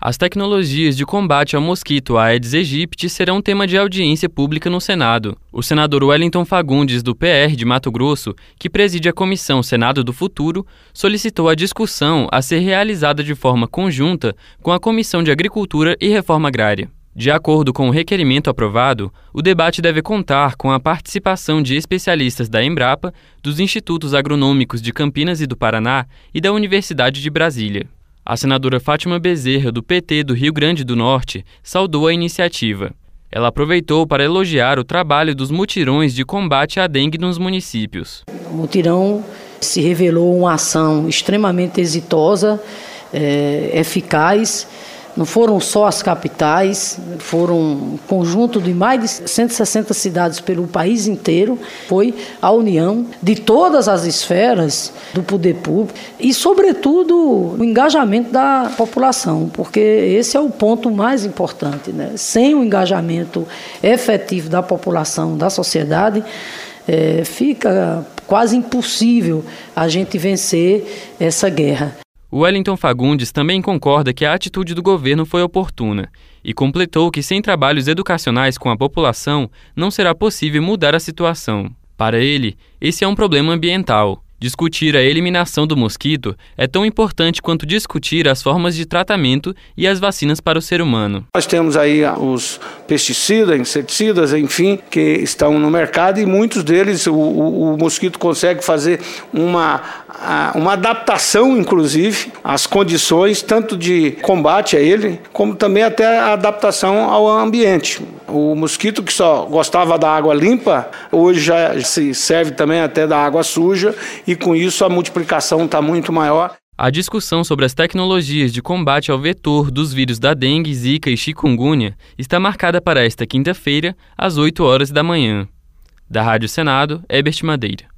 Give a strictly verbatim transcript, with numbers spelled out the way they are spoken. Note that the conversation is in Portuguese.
As tecnologias de combate ao mosquito Aedes aegypti serão tema de audiência pública no Senado. O senador Wellington Fagundes, do P R de Mato Grosso, que preside a Comissão Senado do Futuro, solicitou a discussão a ser realizada de forma conjunta com a Comissão de Agricultura e Reforma Agrária. De acordo com o requerimento aprovado, o debate deve contar com a participação de especialistas da Embrapa, dos Institutos Agronômicos de Campinas e do Paraná e da Universidade de Brasília. A senadora Fátima Bezerra, do P T do Rio Grande do Norte, saudou a iniciativa. Ela aproveitou para elogiar o trabalho dos mutirões de combate à dengue nos municípios. O mutirão se revelou uma ação extremamente exitosa, é, eficaz. Não foram só as capitais, foram um conjunto de mais de cento e sessenta cidades pelo país inteiro. Foi a união de todas as esferas do poder público e, sobretudo, o engajamento da população, porque esse é o ponto mais importante, né? Sem o engajamento efetivo da população, da sociedade, é, fica quase impossível a gente vencer essa guerra. O Wellington Fagundes também concorda que a atitude do governo foi oportuna e completou que sem trabalhos educacionais com a população não será possível mudar a situação. Para ele, esse é um problema ambiental. Discutir a eliminação do mosquito é tão importante quanto discutir as formas de tratamento e as vacinas para o ser humano. Nós temos aí os pesticidas, inseticidas, enfim, que estão no mercado e muitos deles o, o, o mosquito consegue fazer uma, uma adaptação, inclusive, às condições tanto de combate a ele, como também até a adaptação ao ambiente. O mosquito que só gostava da água limpa, hoje já se serve também até da água suja e com isso a multiplicação está muito maior. A discussão sobre as tecnologias de combate ao vetor dos vírus da dengue, zika e chikungunya está marcada para esta quinta-feira, às oito horas da manhã. Da Rádio Senado, Herbert Madeira.